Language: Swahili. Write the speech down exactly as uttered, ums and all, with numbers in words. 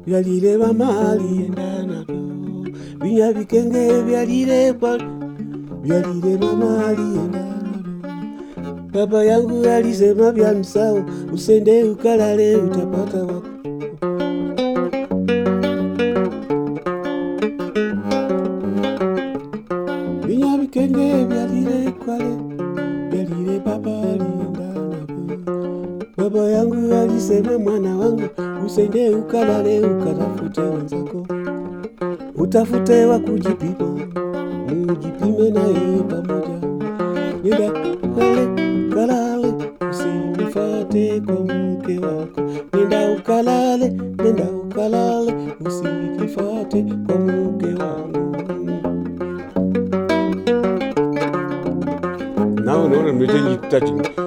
vyalile mama alienda navyo, vinya vikenge vyalile kwa vyalile mama alienda navyo. Baba yangu alisema vya msao, usende ukalale utapata wako. Vinya vikenge vyalile kwale, vyalile baba alienda navyo. Baba yangu alisema mwana wangu, usende ukalale ukatafute wenzako, utafute wa kujipima, mujipime naye pamoja. Nenda ukale, kalale, usinifate kwa mke wako. Nenda ukalale, nenda ukalale, usinifate kwa mke wangu. Now, no, no, no, no, no, no, no, no,